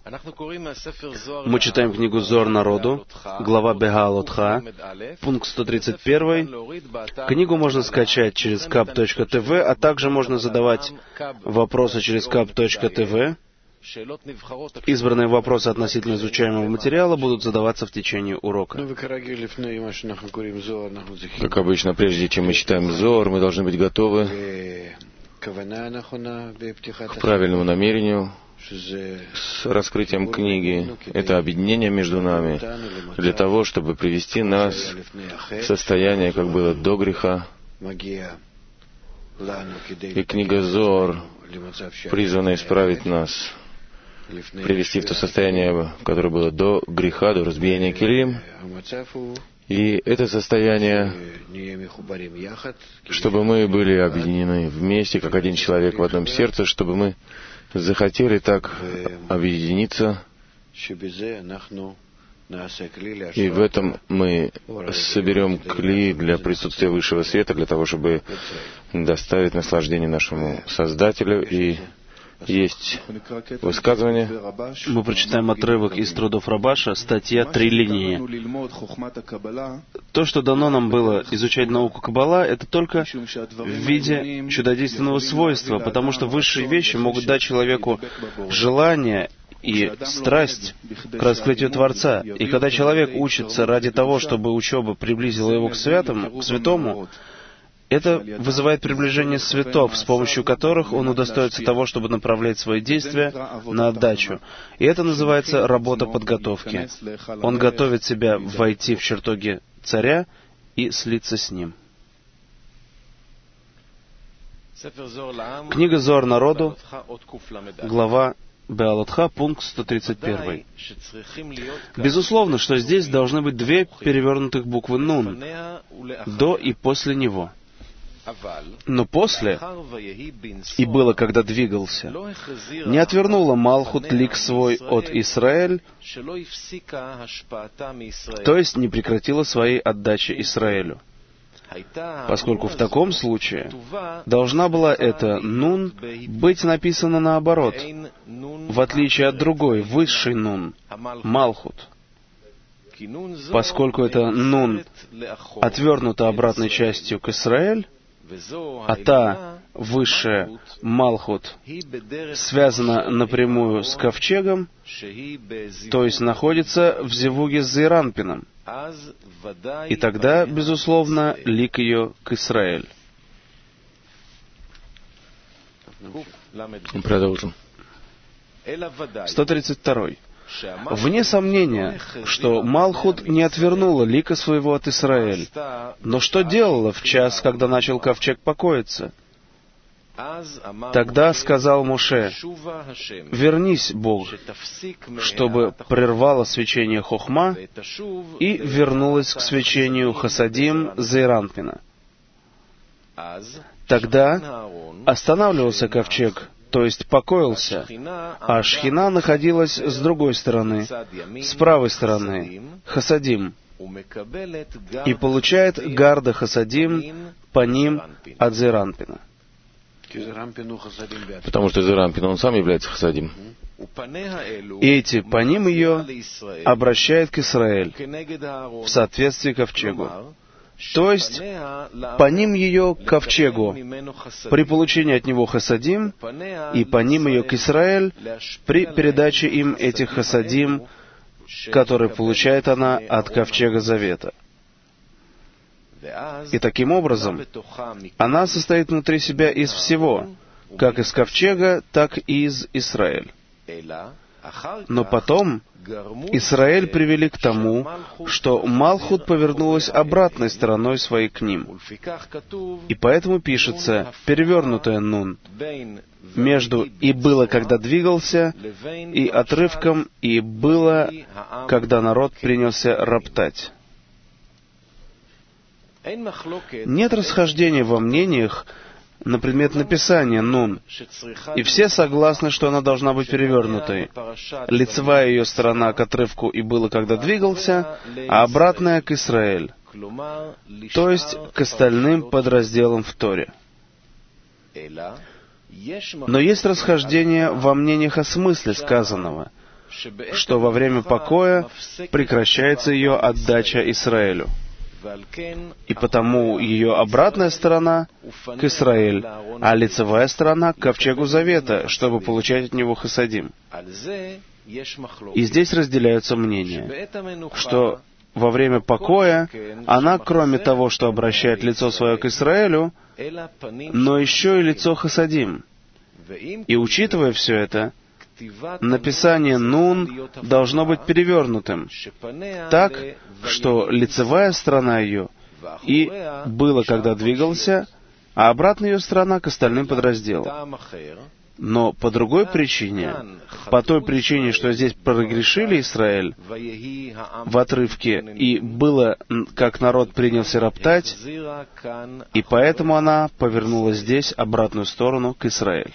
Мы читаем книгу Зоар народу, глава Бегалотха, пункт 131. Книгу можно скачать через kap.tv, а также можно задавать вопросы через kap.tv. Избранные вопросы относительно изучаемого материала будут задаваться в течение урока. Как обычно, прежде чем мы читаем Зоар, мы должны быть готовы к правильному намерению с раскрытием книги. Это объединение между нами для того, чтобы привести нас в состояние, как было до греха. И книга Зоар призвана исправить нас, привести в то состояние, которое было до греха, до разбиения келим. И это состояние, чтобы мы были объединены вместе, как один человек в одном сердце, чтобы мы захотели так объединиться. И в этом мы соберем кли для присутствия высшего света, для того, чтобы доставить наслаждение нашему Создателю. И есть высказывание. Мы прочитаем отрывок из трудов Рабаша, статья 3 линии. То, что дано нам было изучать науку Каббала, это только в виде чудодейственного свойства, потому что высшие вещи могут дать человеку желание и страсть к раскрытию Творца. И когда человек учится ради того, чтобы учеба приблизила его к святому, это вызывает приближение светов, с помощью которых он удостоится того, чтобы направлять свои действия на отдачу. И это называется работа подготовки. Он готовит себя войти в чертоги царя и слиться с ним. Книга Зоар народу, глава Беалотха, пункт 131. Безусловно, что здесь должны быть две перевернутых буквы «нун» до и после него. Но после, и было, когда двигался, не отвернула Малхут лик свой от Исраэль, то есть не прекратила своей отдачи Исраэлю. Поскольку в таком случае должна была эта «нун» быть написана наоборот, в отличие от другой, высшей «нун» — Малхут. Поскольку эта «нун» отвернута обратной частью к Исраэль, а та высшая Малхут связана напрямую с ковчегом, то есть находится в зевуге с Зейранпином, и тогда, безусловно, лик ее к Исраэль. Продолжим. 132. Вне сомнения, что Малхут не отвернула лика своего от Исраэль, но что делала в час, когда начал ковчег покоиться? Тогда сказал Моше: «Вернись, Бог, чтобы прервало свечение Хохма и вернулось к свечению Хасадим Зейранпина». Тогда останавливался ковчег, то есть покоился, а Шхина находилась с другой стороны, с правой стороны, Хасадим, и получает гарда Хасадим по ним от Зейранпина. Потому что Зейранпин, он сам является Хасадим. И эти по ним ее обращает к Исраэль в соответствии к ковчегу. То есть, по ним ее к ковчегу при получении от него хасадим, и по ним ее к Исраэль при передаче им этих хасадим, которые получает она от ковчега завета. И таким образом, она состоит внутри себя из всего, как из ковчега, так и из Исраэль. Но потом Исраэль привели к тому, что Малхут повернулась обратной стороной своей к ним. И поэтому пишется перевернутая «нун» между «и было, когда двигался» и отрывком «и было, когда народ принялся роптать». Нет расхождения во мнениях на предмет написания «нун», и все согласны, что она должна быть перевернутой. Лицевая ее сторона к отрывку «и было, когда двигался», а обратная к Исраэль, то есть к остальным подразделам в Торе. Но есть расхождение во мнениях о смысле сказанного, что во время покоя прекращается ее отдача Израилю. И потому ее обратная сторона к Израиль, а лицевая сторона к ковчегу Завета, чтобы получать от него хасадим. И здесь разделяются мнения, что во время покоя она, кроме того, что обращает лицо свое к Израилю, но еще и лицо хасадим. И учитывая все это, написание «нун» должно быть перевернутым, так, что лицевая сторона ее и было, когда двигался, а обратная ее сторона к остальным подразделам. Но по другой причине, по той причине, что здесь прогрешили Израиль в отрывке, и было, как народ принялся роптать, и поэтому она повернула здесь обратную сторону к Израиль.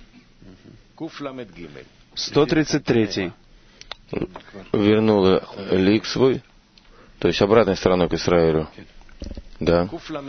133. Вернула лик свой, то есть обратной стороной к Израилю. Да.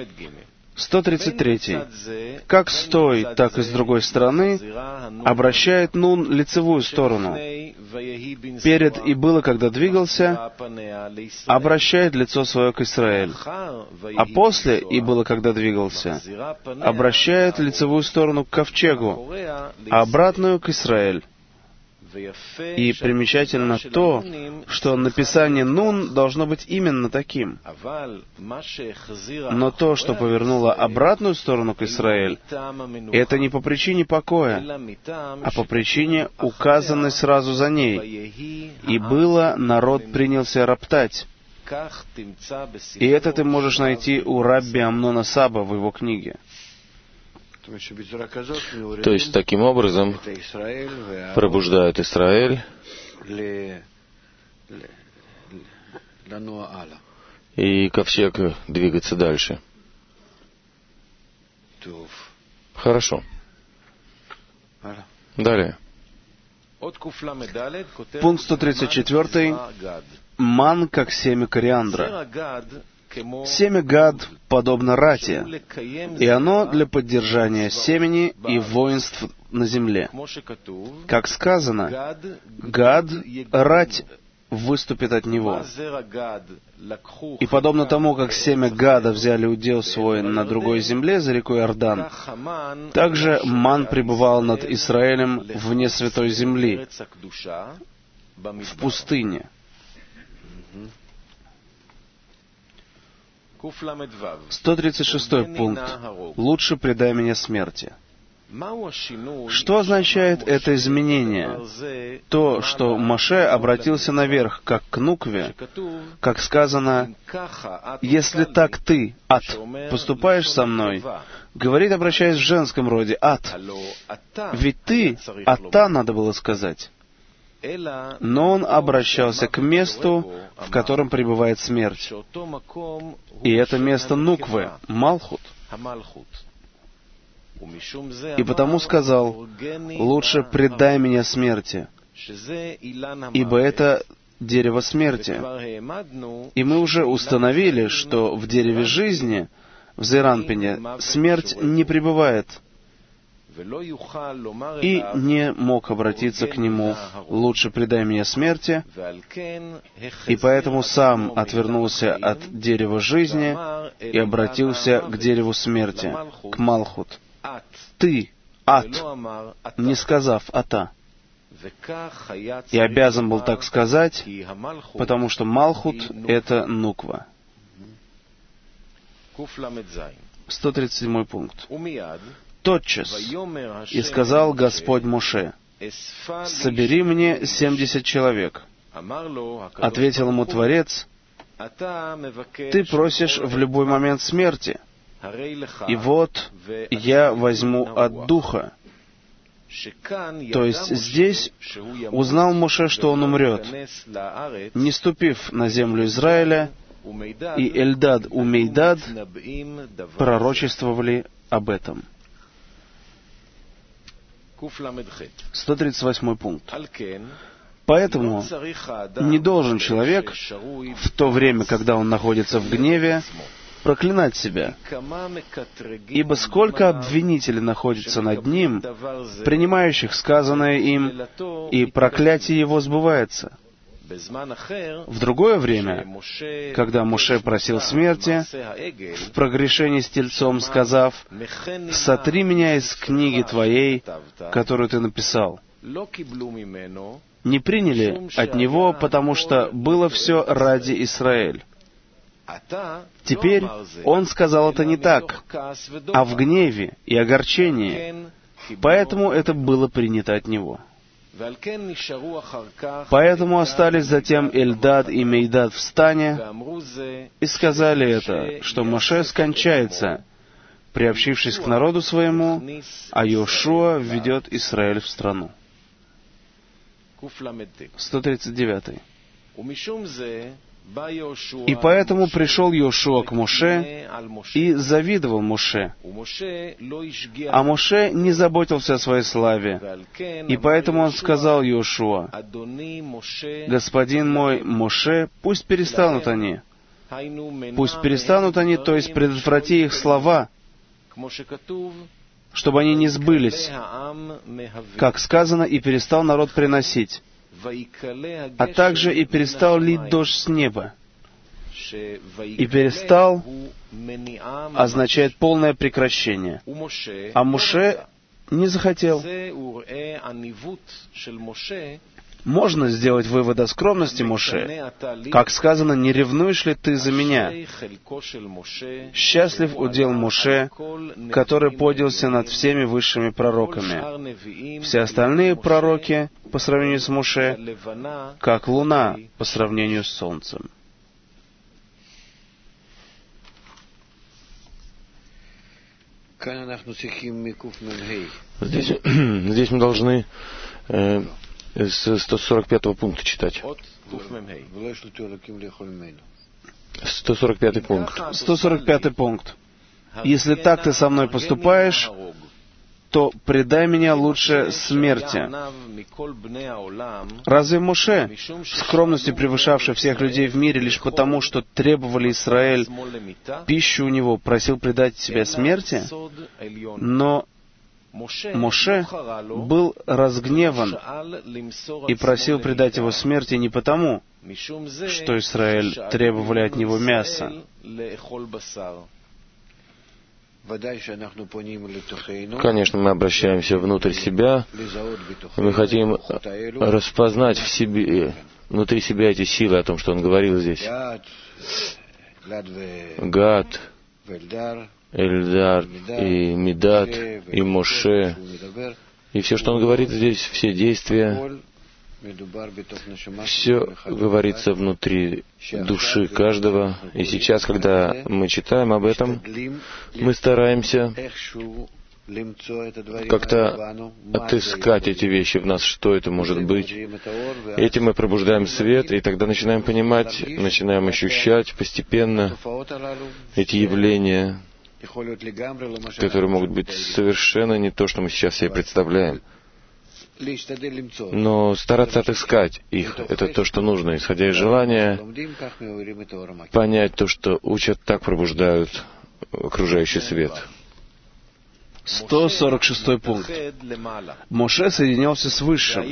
133. Как с той, так и с другой стороны обращает нун лицевую сторону. Перед и было, когда двигался, обращает лицо свое к Израиль. А после и было, когда двигался, обращает лицевую сторону к ковчегу, а обратную к Израиль. И примечательно то, что написание «нун» должно быть именно таким. Но то, что повернуло обратную сторону к Израиль, это не по причине покоя, а по причине, указанной сразу за ней. И было, народ принялся роптать. И это ты можешь найти у Рабби Амнона Саба в его книге. То есть, таким образом, пробуждают Израиль и ковчег двигаться дальше. Хорошо. Далее. Пункт 134. Ман, как семя кориандра. Семя Гад подобно рате, и оно для поддержания семени и воинств на земле. Как сказано, Гад, рать выступит от него. И подобно тому, как семя Гада взяли удел свой на другой земле за рекой Иордан, также Ман пребывал над Израилем вне святой земли, в пустыне. 136 пункт. «Лучше предай меня смерти». Что означает это изменение? То, что Моше обратился наверх, как к нукве, как сказано, «Если так ты, ат, поступаешь со мной», говорит, обращаясь в женском роде, «ат». Ведь ты, ата, надо было сказать. Но он обращался к месту, в котором пребывает смерть. И это место Нуквы, Малхут. И потому сказал, «Лучше предай меня смерти, ибо это дерево смерти». И мы уже установили, что в дереве жизни, в Зейранпине, смерть не пребывает. И не мог обратиться к нему, «Лучше предай меня смерти», и поэтому сам отвернулся от дерева жизни и обратился к дереву смерти, к Малхут. Ты, ат, не сказав ата. И обязан был так сказать, потому что Малхут — это нуква. 137 пункт. Тотчас и сказал Господь Моше, «Собери мне 70 человек». Ответил ему Творец, «Ты просишь в любой момент смерти, и вот я возьму от Духа». То есть здесь узнал Моше, что он умрет, не ступив на землю Израиля, и Эльдад и Мейдад пророчествовали об этом. 138 пункт. Поэтому не должен человек в то время, когда он находится в гневе, проклинать себя. Ибо сколько обвинителей находится над ним, принимающих сказанное им, и проклятие его сбывается. В другое время, когда Моше просил смерти, в прогрешении с тельцом, сказав: «Сотри меня из книги Твоей, которую Ты написал», не приняли от него, потому что было все ради Израиль. Теперь он сказал это не так, а в гневе и огорчении, поэтому это было принято от него. Поэтому остались затем Эльдад и Мейдад в стане и сказали это, что Моше скончается, приобщившись к народу своему, а Йошуа введет Израиль в страну. 139. И поэтому пришел Йошуа к Моше и завидовал Моше. А Моше не заботился о своей славе. И поэтому он сказал Йошуа: «Господин мой Моше, пусть перестанут они». Пусть перестанут они, то есть предотврати их слова, чтобы они не сбылись, как сказано, и перестал народ приносить, а также и перестал лить дождь с неба. И перестал означает полное прекращение. А Моше не захотел. Можно сделать вывод о скромности Моше. Как сказано: «Не ревнуешь ли ты за меня?» Счастлив удел Моше, который поднялся над всеми высшими пророками. Все остальные пророки, по сравнению с Моше, как луна по сравнению с солнцем. Здесь мы должны с 145-го пункта читать. 145-й пункт. 145-й пункт. «Если так ты со мной поступаешь, то предай меня лучше смерти». Разве Моше, скромностью превышавший всех людей в мире лишь потому, что требовали Израиль пищу у него, просил предать себя смерти? Но Моше был разгневан и просил предать его смерти не потому, что Израиль требовали от него мяса. Конечно, мы обращаемся внутрь себя, и мы хотим распознать в себе, внутри себя эти силы, о том, что он говорил здесь. Гад, Эльдар и Медад, и Моше, и все, что он говорит здесь, все действия, все говорится внутри души каждого. И сейчас, когда мы читаем об этом, мы стараемся как-то отыскать эти вещи в нас, что это может быть. Этим мы пробуждаем свет, и тогда начинаем понимать, начинаем ощущать постепенно эти явления, которые могут быть совершенно не то, что мы сейчас себе представляем. Но стараться отыскать их, это то, что нужно, исходя из желания понять то, что учат, так пробуждают окружающий свет. 146 пункт. Моше соединялся с Высшим,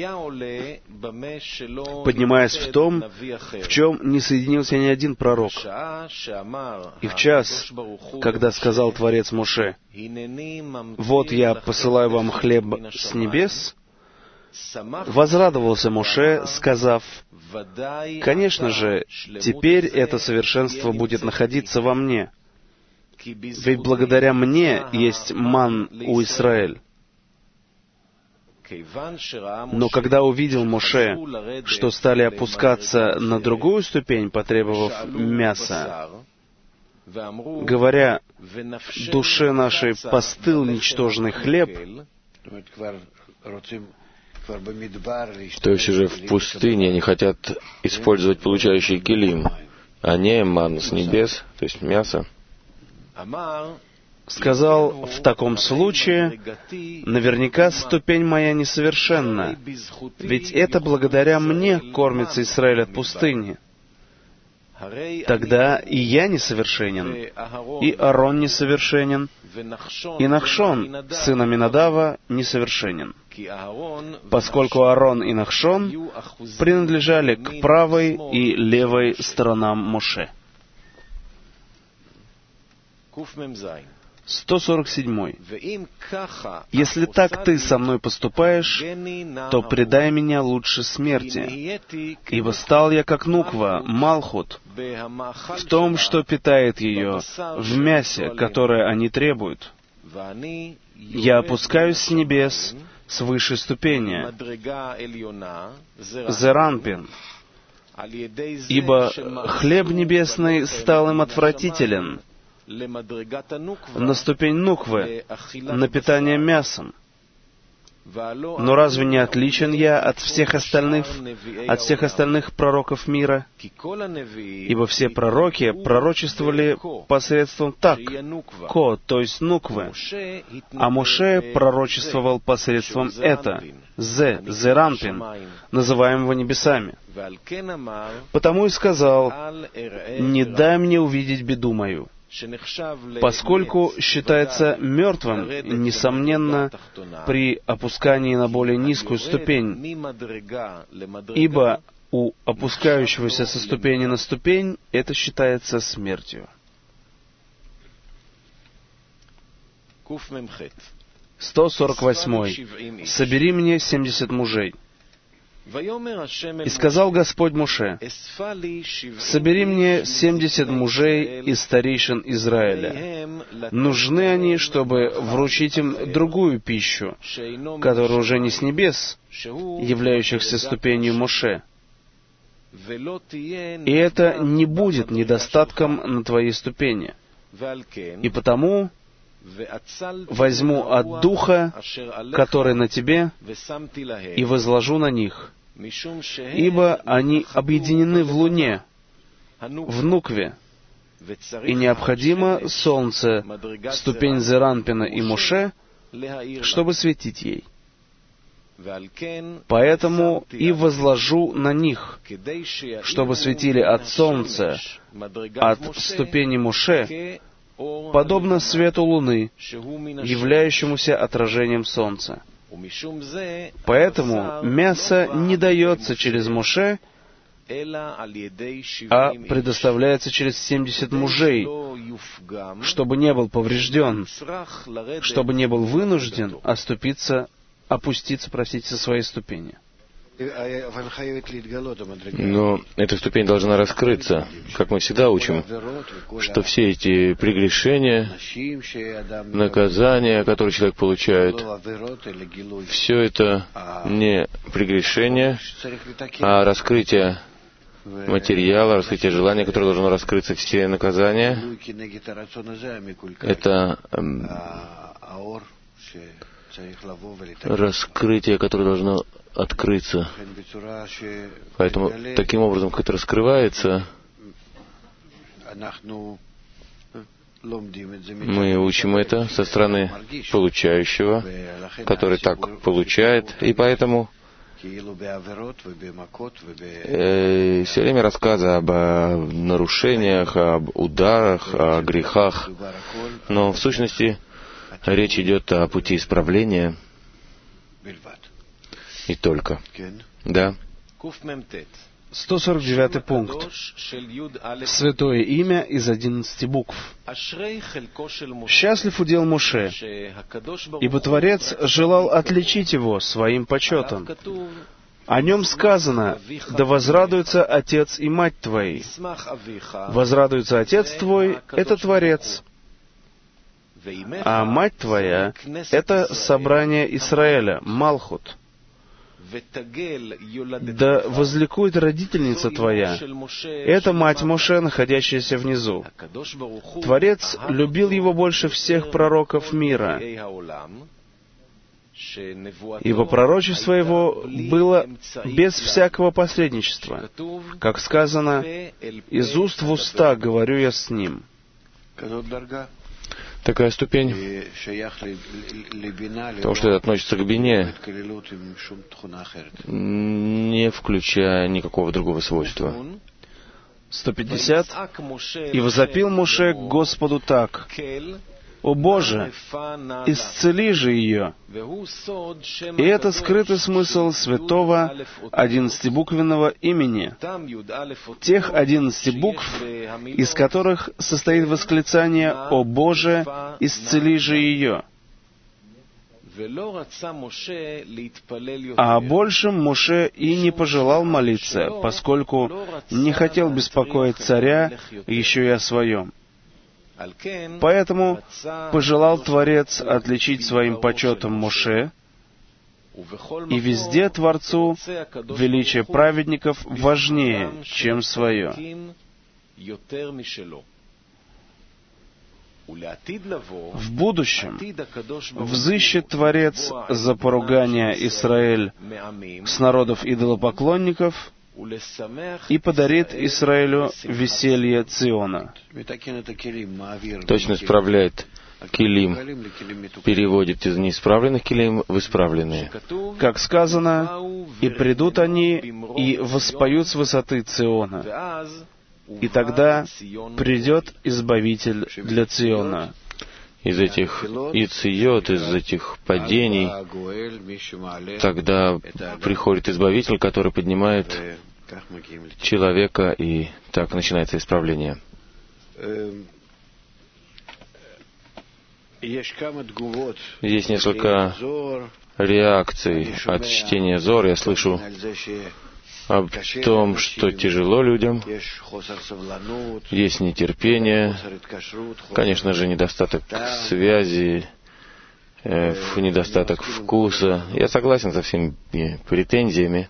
поднимаясь в том, в чем не соединился ни один пророк. И в час, когда сказал Творец Моше: «Вот я посылаю вам хлеб с небес», возрадовался Моше, сказав: «Конечно же, теперь это совершенство будет находиться во мне, ведь благодаря мне есть ман у Израиль». Но когда увидел Моше, что стали опускаться на другую ступень, потребовав мяса, говоря: «Душе нашей постыл ничтожный хлеб», то есть уже в пустыне они хотят использовать получающий килим, а не ману с небес, то есть мясо. Сказал: «В таком случае, наверняка ступень моя несовершенна, ведь это благодаря мне кормится Израиль от пустыни. тогда и я несовершенен, и Аарон несовершенен, и Нахшон, сын Аминадава, несовершенен, поскольку Аарон и Нахшон принадлежали к правой и левой сторонам Моше. 147. Если так ты со мной поступаешь, то предай меня лучше смерти, ибо стал я как нуква, малхут, в том, что питает ее, в мясе, которое они требуют. Я опускаюсь с небес, с высшей ступени, зеранпин, ибо хлеб небесный стал им отвратителен, на ступень нуквы, на питание мясом. Но разве не отличен я от всех остальных пророков мира? Ибо все пророки пророчествовали посредством ко, то есть нуквы, а Моше пророчествовал посредством зеранпин, называемого небесами. Потому и сказал: «Не дай мне увидеть беду мою», поскольку считается мертвым, несомненно, при опускании на более низкую ступень, ибо у опускающегося со ступени на ступень это считается смертью. 148. «Собери мне 70 мужей». И сказал Господь Моше: «Собери мне 70 мужей из старейшин Израиля. Нужны они, чтобы вручить им другую пищу, которая уже не с небес, являющихся ступенью Моше. И это не будет недостатком на твоей ступени. И потому возьму от Духа, который на тебе, и возложу на них, ибо они объединены в Луне, в Нукве, и необходимо солнце, ступень Зеранпина и Моше, чтобы светить ей. Поэтому и возложу на них, чтобы светили от солнца, от ступени Моше, подобно свету луны, являющемуся отражением солнца. Поэтому мясо не дается через Моше, а предоставляется через 70 мужей, чтобы не был поврежден, чтобы не был вынужден опуститься, со своей ступени. Но эта ступень должна раскрыться, как мы всегда учим, что все эти прегрешения, наказания, которые человек получает, все это не прегрешение, а раскрытие материала, раскрытие желания, которое должно раскрыться. Все наказания — это раскрытие, которое должно открыться. Поэтому таким образом, как это раскрывается, мы учим это со стороны получающего, который так получает, и поэтому все время рассказы об нарушениях, об ударах, о грехах, но в сущности речь идет о пути исправления и только. Да. 149 пункт. Святое имя из 11 букв. Счастлив удел Моше, ибо Творец желал отличить его своим почетом. О нем сказано: «Да возрадуется отец и мать твои». Возрадуется отец твой — это Творец, а мать твоя — это собрание Израиля, Малхут. Да возликует родительница твоя, это мать Моше, находящаяся внизу. Творец любил его больше всех пророков мира, ибо пророчество его было без всякого посредничества. Как сказано: «Из уст в уста говорю я с ним». Такая ступень, потому что это относится к бине, не включая никакого другого свойства. 150. «И возопил Моше к Господу так: О Боже, исцели же ее». И это скрытый смысл святого 11-буквенного имени, тех 11 букв, из которых состоит восклицание «О Боже, исцели же ее». А о большем Моше и не пожелал молиться, поскольку не хотел беспокоить царя еще и о своем. Поэтому пожелал Творец отличить своим почетом Моше, и везде Творцу величие праведников важнее, чем свое. В будущем взыщет Творец за поругание Израиль с народов идолопоклонников и подарит Израилю веселье Циона. Точно исправляет килим, переводит из неисправленных килим в исправленные. Как сказано, «И придут они, и воспоют с высоты Циона, и тогда придет Избавитель для Циона». Из этих ициот, из этих падений, тогда приходит Избавитель, который поднимает человека, и так начинается исправление. Есть несколько реакций от чтения Зор. Я слышу о том, что тяжело людям, есть нетерпение, конечно же, недостаток связи, недостаток вкуса. Я согласен со всеми претензиями.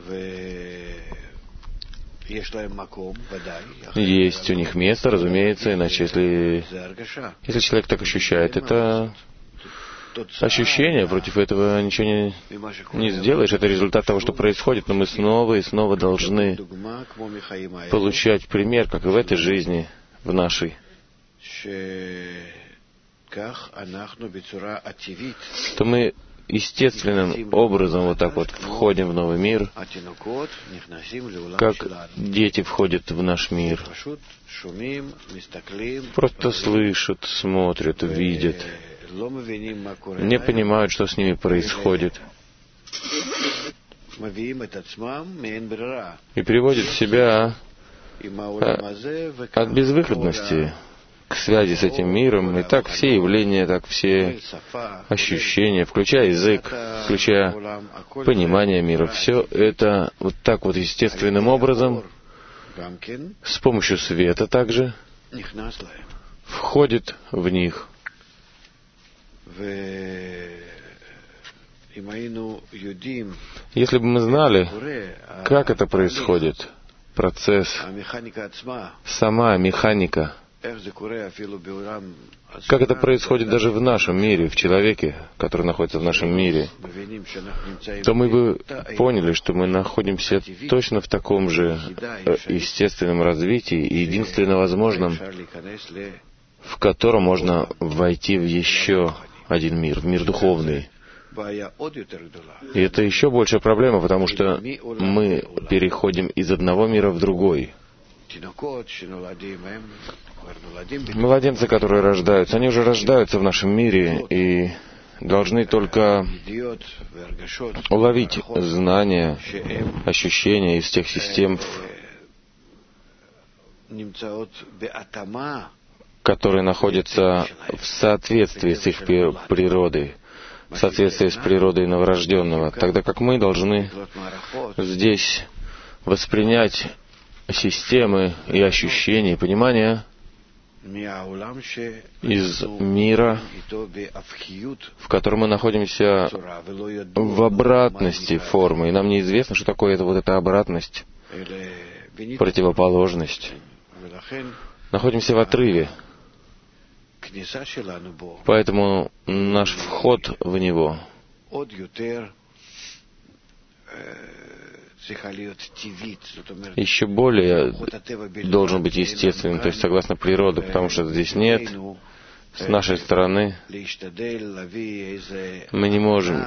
Есть у них место, разумеется, иначе если человек так ощущает, это ощущение, против этого ничего не сделаешь. Это результат того, что происходит, но мы снова и снова должны получать пример, как и в этой жизни, в нашей, что мы естественным образом вот так вот входим в новый мир, как дети входят в наш мир. Просто слышат, смотрят, видят, не понимают, что с ними происходит, и приводят себя от безвыходности к связи с этим миром, и так все явления, так все ощущения, включая язык, включая понимание мира, все это вот так вот естественным образом, с помощью света также, входит в них. Если бы мы знали, как это происходит, процесс, сама механика, как это происходит даже в нашем мире, в человеке, который находится в нашем мире, то мы бы поняли, что мы находимся точно в таком же естественном развитии и единственно возможном, в котором можно войти в еще один мир, в мир духовный. И это еще большая проблема, потому что мы переходим из одного мира в другой. Младенцы, которые рождаются, они уже рождаются в нашем мире и должны только уловить знания, ощущения из тех систем, которые находятся в соответствии с их природой, в соответствии с природой новорожденного, тогда как мы должны здесь воспринять системы и ощущения, и понимания из мира, в котором мы находимся в обратности формы, и нам неизвестно, что такое это вот эта обратность, противоположность. Находимся в отрыве. Поэтому наш вход в него еще более должен быть естественным, то есть согласно природе, потому что здесь нет, с нашей стороны, мы не можем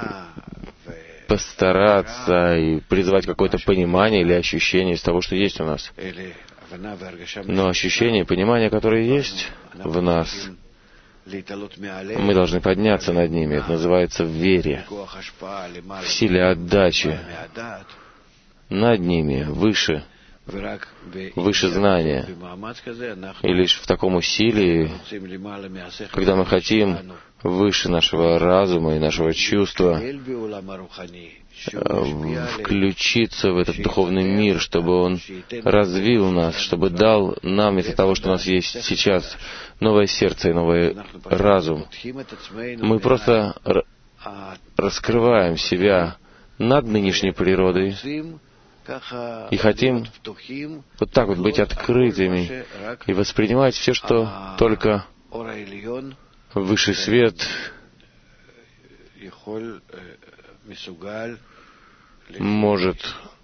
постараться и призвать какое-то понимание или ощущение из того, что есть у нас. Но ощущение и понимание, которые есть в нас, мы должны подняться над ними. Это называется в вере, в силе отдачи над ними, выше знания. И лишь в таком усилии, когда мы хотим выше нашего разума и нашего чувства, включиться в этот духовный мир, чтобы он развил нас, чтобы дал нам вместо того, что у нас есть сейчас, новое сердце и новый разум. Мы просто раскрываем себя над нынешней природой и хотим вот так вот быть открытыми и воспринимать все, что только высший свет может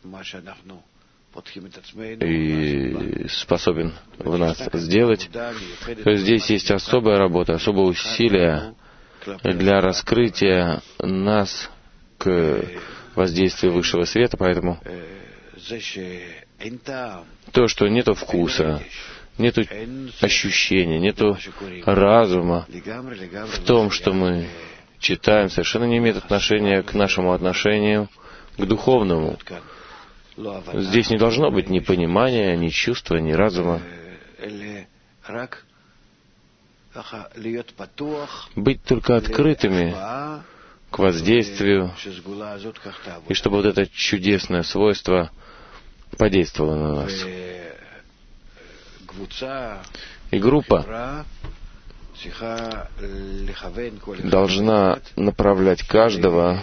и способен в нас сделать. То есть здесь есть особая работа, особое усилие для раскрытия нас к воздействию высшего света, поэтому то, что нету вкуса, нету ощущения, нету разума в том, что мы читаем, совершенно не имеет отношения к нашему отношению к духовному. Здесь не должно быть ни понимания, ни чувства, ни разума. Быть только открытыми к воздействию, и чтобы вот это чудесное свойство подействовало на нас. И группа должна направлять каждого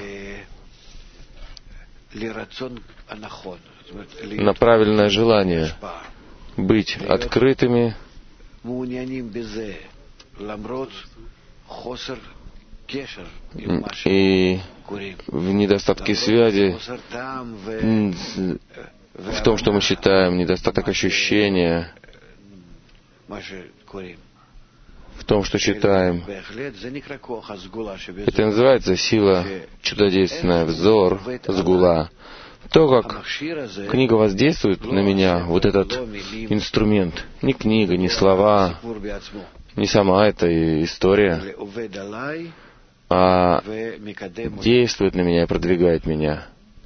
на правильное желание, быть открытыми и в недостатке связи, в том, что мы считаем, недостаток ощущения, в том, что читаем. Это называется сила чудодейственная, взор, сгула. То, как книга воздействует на меня, вот этот инструмент, не книга, не слова, не сама эта история, а действует на меня и продвигает меня.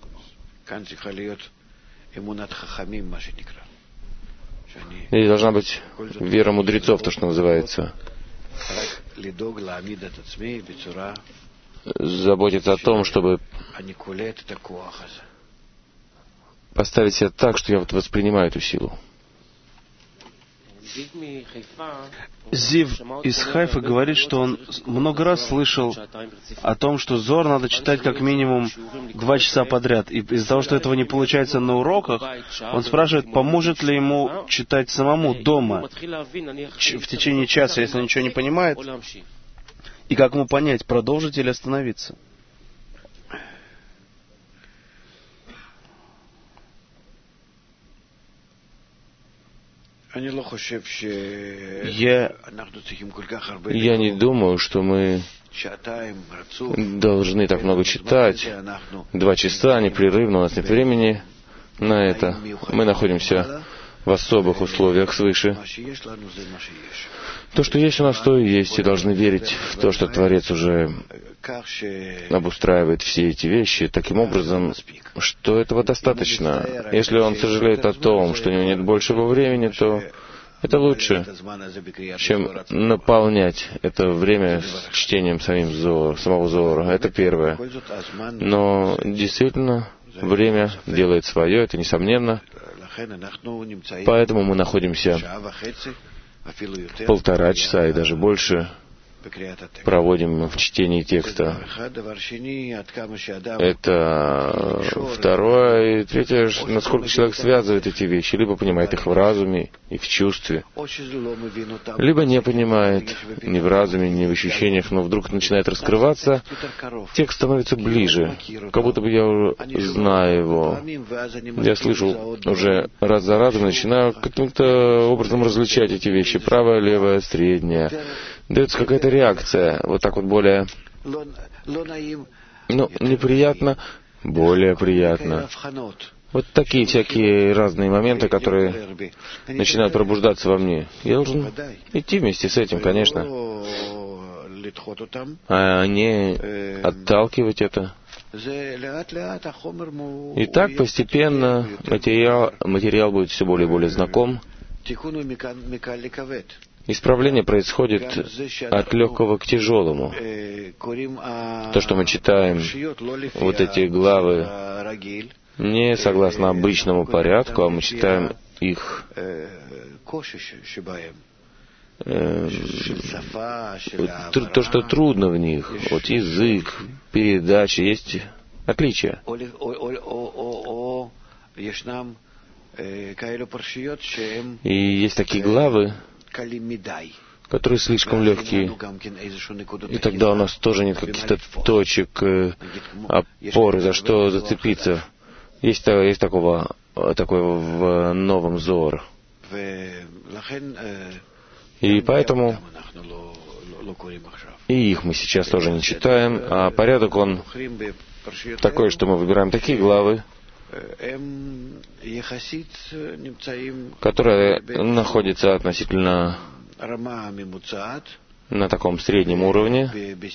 Здесь должна быть вера мудрецов, то, что называется. Заботиться о том, чтобы поставить себя так, что я вот воспринимаю эту силу. Зив из Хайфа говорит, что он много раз слышал о том, что Зоар надо читать как минимум 2 часа подряд. И из-за того, что этого не получается на уроках, он спрашивает, поможет ли ему читать самому дома в течение часа, если он ничего не понимает, и как ему понять, продолжить или остановиться. Я не думаю, что мы должны так много читать. 2 часа непрерывно, у нас нет времени на это. Мы находимся в особых условиях свыше. То, что есть у нас, то и есть, и должны верить в то, что Творец уже обустраивает все эти вещи таким образом, что этого достаточно. Если он сожалеет о том, что у него нет большего времени, то это лучше, чем наполнять это время чтением самого Зоара. Это первое. Но действительно, время делает свое, это несомненно. Поэтому мы находимся 1,5 часа и даже больше проводим в чтении текста. Это второе. И третье, насколько человек связывает эти вещи, либо понимает их в разуме и в чувстве, либо не понимает ни в разуме, ни в ощущениях, но вдруг начинает раскрываться, текст становится ближе, как будто бы я уже знаю его. Я слышу уже раз за разом, начинаю каким-то образом различать эти вещи, правое, левое, среднее. Дается какая-то реакция, вот так вот более, неприятно, более приятно. Вот такие всякие разные моменты, которые начинают пробуждаться во мне. Я должен идти вместе с этим, конечно, а не отталкивать это. И так постепенно материал будет все более и более знаком. Исправление происходит от легкого к тяжелому. То, что мы читаем, вот эти главы, не согласно обычному порядку, а мы читаем их то, что трудно в них, вот язык, передача, есть отличия. И есть такие главы, которые слишком легкие, и тогда у нас тоже нет каких-то точек опоры, за что зацепиться. Есть такое в новом Зоар. И поэтому и их мы сейчас тоже не читаем, а порядок он такой, что мы выбираем такие главы, которые находятся относительно на таком среднем уровне,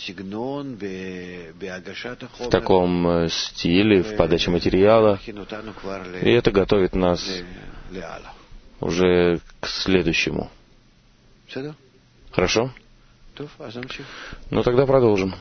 в таком стиле, в подаче материала, и это готовит нас уже к следующему. Хорошо? Ну тогда продолжим.